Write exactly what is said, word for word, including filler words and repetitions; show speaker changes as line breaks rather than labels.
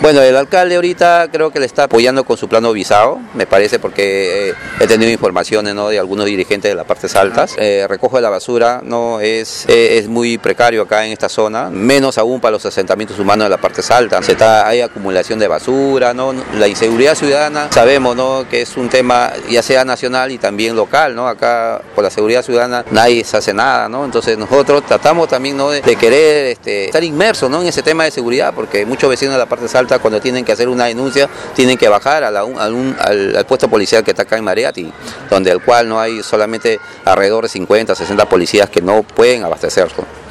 Bueno, el alcalde ahorita creo que le está apoyando con su plano visado, me parece, porque eh, he tenido informaciones, ¿no?, de algunos dirigentes de las partes altas. Eh, recojo de la basura no es, eh, es muy precario acá en esta zona, menos aún para los asentamientos humanos de las partes altas. Se está, hay acumulación de basura, ¿no? La inseguridad ciudadana, sabemos, ¿no?, que es un tema ya sea nacional y también local, ¿no? Acá por la seguridad ciudadana nadie se hace nada, ¿no? Entonces nosotros tratamos también, ¿no?, de, de querer este, estar inmersos, ¿no?, en ese tema de seguridad, porque muchos vecinos de la parte alta, cuando tienen que hacer una denuncia, tienen que bajar a la, a un, al, al puesto policial que está acá en Mariatti, donde el cual no hay solamente alrededor de cincuenta, sesenta policías que no pueden abastecerse.